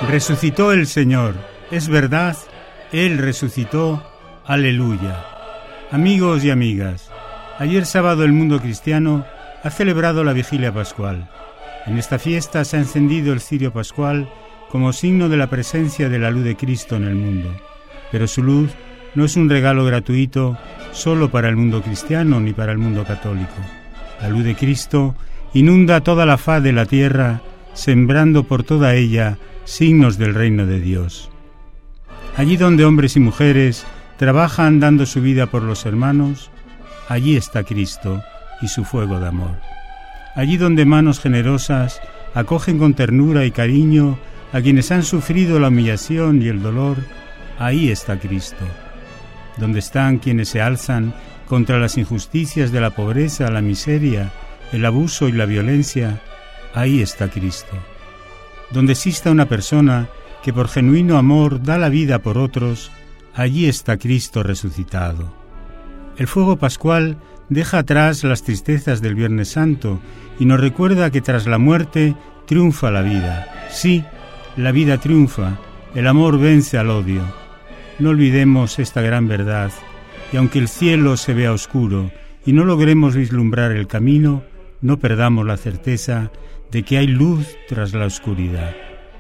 Resucitó el Señor, es verdad, Él resucitó, aleluya. Amigos y amigas, ayer sábado el mundo cristiano ha celebrado la vigilia pascual. En esta fiesta se ha encendido el cirio pascual como signo de la presencia de la luz de Cristo en el mundo. Pero su luz no es un regalo gratuito solo para el mundo cristiano ni para el mundo católico. La luz de Cristo inunda toda la faz de la tierra, sembrando por toda ella signos del reino de Dios. Allí donde hombres y mujeres trabajan dando su vida por los hermanos, allí está Cristo y su fuego de amor. Allí donde manos generosas acogen con ternura y cariño a quienes han sufrido la humillación y el dolor, ahí está Cristo. Donde están quienes se alzan contra las injusticias de la pobreza, la miseria, el abuso y la violencia, ahí está Cristo. Donde exista una persona que por genuino amor da la vida por otros, allí está Cristo resucitado. El fuego pascual deja atrás las tristezas del Viernes Santo y nos recuerda que tras la muerte triunfa la vida. Sí, la vida triunfa, el amor vence al odio. No olvidemos esta gran verdad, y aunque el cielo se vea oscuro y no logremos vislumbrar el camino, no perdamos la certeza de que hay luz tras la oscuridad.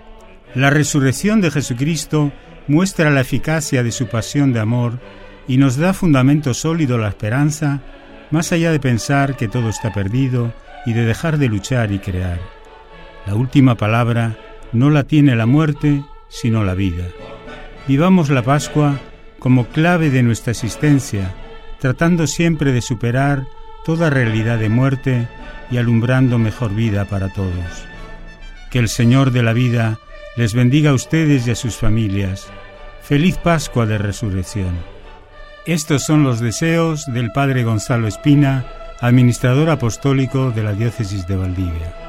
La resurrección de Jesucristo muestra la eficacia de su pasión de amor y nos da fundamento sólido a la esperanza, más allá de pensar que todo está perdido y de dejar de luchar y crear. La última palabra no la tiene la muerte, sino la vida. Vivamos la Pascua como clave de nuestra existencia, tratando siempre de superar toda realidad de muerte y alumbrando mejor vida para todos. Que el Señor de la vida les bendiga a ustedes y a sus familias. Feliz Pascua de Resurrección. Estos son los deseos del Padre Gonzalo Espina, administrador apostólico de la Diócesis de Valdivia.